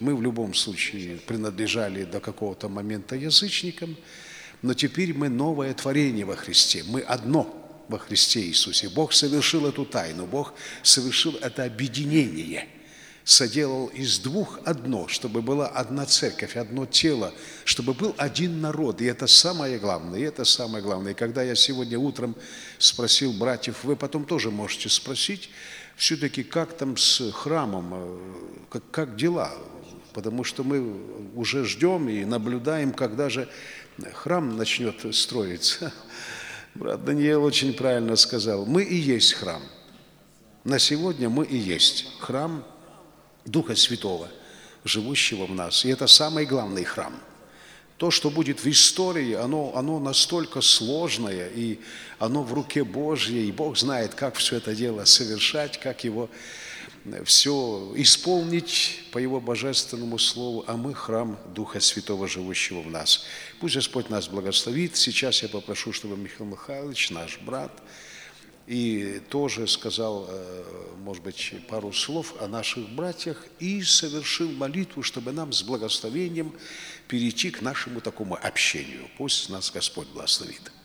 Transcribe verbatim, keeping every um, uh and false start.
Мы в любом случае принадлежали до какого-то момента язычникам, но теперь мы новое творение во Христе. Мы одно во Христе Иисусе. Бог совершил эту тайну, Бог совершил это объединение, соделал из двух одно, чтобы была одна церковь, одно тело, чтобы был один народ. И это самое главное, и это самое главное. И когда я сегодня утром спросил братьев, вы потом тоже можете спросить, все-таки как там с храмом, как, как дела? Потому что мы уже ждем и наблюдаем, когда же храм начнет строиться. Брат Даниил очень правильно сказал, мы и есть храм. На сегодня мы и есть храм Духа Святого, живущего в нас. И это самый главный храм. То, что будет в истории, оно, оно настолько сложное, и оно в руке Божьей, и Бог знает, как все это дело совершать, как его все исполнить по Его божественному слову, а мы храм Духа Святого, живущего в нас. Пусть Господь нас благословит. Сейчас я попрошу, чтобы Михаил Михайлович, наш брат, и тоже сказал, может быть, пару слов о наших братьях и совершил молитву, чтобы нам с благословением перейти к нашему такому общению. Пусть нас Господь благословит.